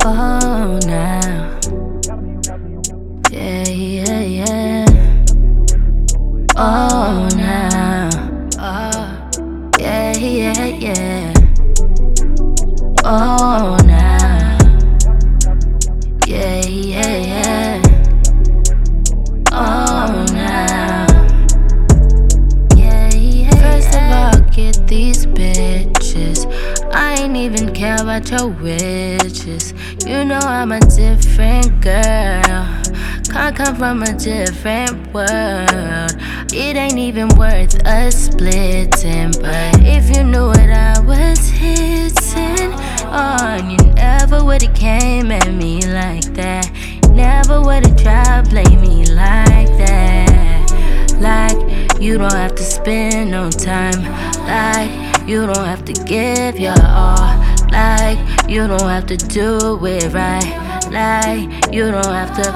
Oh, now. Yeah, yeah, yeah. Oh, now. Oh, yeah, yeah, yeah. Oh, now. Yeah, yeah, yeah. Oh, now. Yeah, yeah. First of all, get these bitches. I ain't even care about your riches. You know I'm a different girl. Can't come from a different world. It ain't even worth us splitting. But if you knew what I was hitting on, you never would've came at me like that. Never would've tried to blame me like that. Like you don't have to spend no time. Like you don't have to give your all. Like you don't have to do it right. Like you don't have to,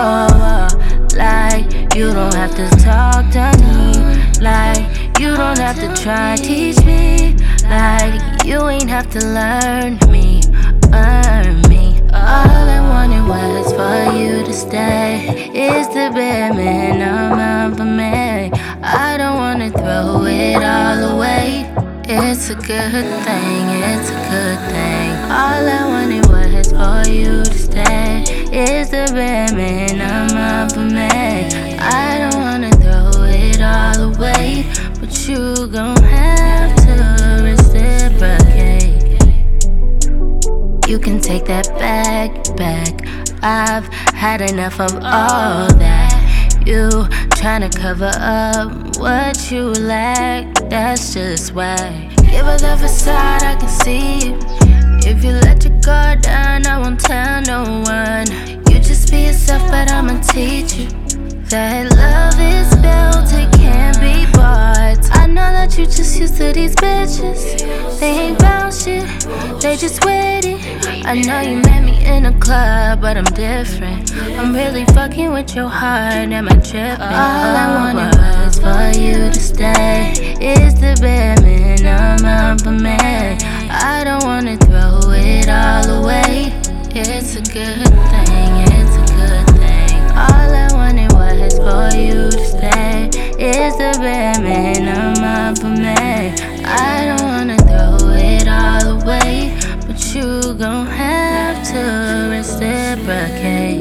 like you don't have to talk to me. Like you don't have to try and teach me. Like you ain't have to learn me, earn me. All I wanted was for you to stay. It's the bare minimum for me. I don't wanna throw it all away. It's a good thing, it's a good thing. All I wanted was for you to stay. It's the bare minimum for me. I don't wanna throw it all away, but you gon' have to reciprocate. You can take that back. I've had enough of all that. You tryna cover up what you lack, that's just why. Give her the facade, I can see it. If you let your guard down, I won't tell no one. You just be yourself, but I'ma teach you that love is built, it can't be bought. I know that you just used to these bitches. They ain't bout shit, they just waiting. I know you met me in a club, but I'm different. I'm really fucking with your heart, am I tripping? All I wanted was for you to stay. It's the bare minimum for me. I don't wanna throw it all away. It's a good thing, it's a good thing. All I wanted was for you to stay. It's the bare minimum for me. I don't wanna throw it all away, but you gon' have to reciprocate.